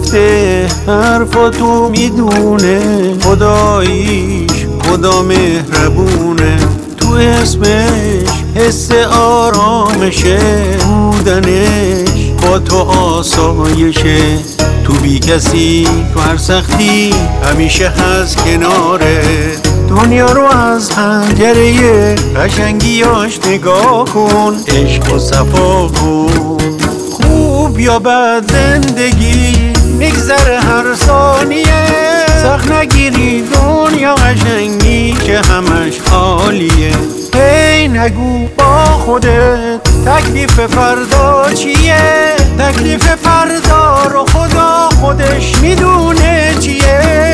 گفته حرفاتو میدونه، خداییش خدا مهربونه، تو اسمش حس آرامشه، بودنش با تو آسایشه، تو بی کسی تو هر سختی همیشه هست کناره. دنیا رو از پنجره قشنگیاش نگاه کن، عشق و صفا کن. خوب یا بد زندگی میگذره هر ثانیه، سخت نگیری دنیا قشنگی که همش عالیه. هی نگو با خودت تکلیف فردا چیه، تکلیف فردا رو خدا خودش میدونه چیه.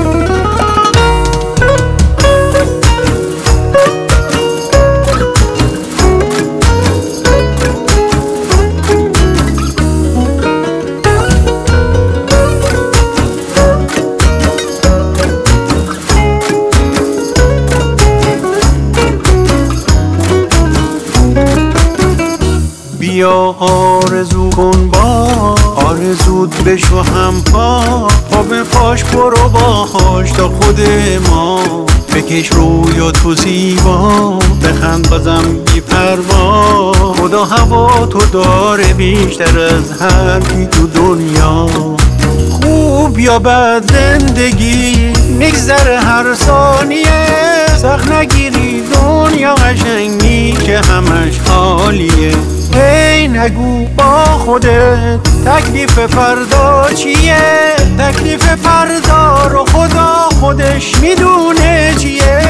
بیا آرزو کن با آرزود بشو هم پا به پاش برو باهاش تا خود ما، بکش رویا تو زیبا، بخند بازم بی پروا. خدا هوا تو داره بیشتر از هر کی تو دنیا. خوب یا بد زندگی میگذره هر ثانیه، سخت نگیری دنیا قشنگی که همش عالیه. هی نگو با خودت تکلیف فردا چیه، تکلیف فردا رو خدا خودش میدونه چیه.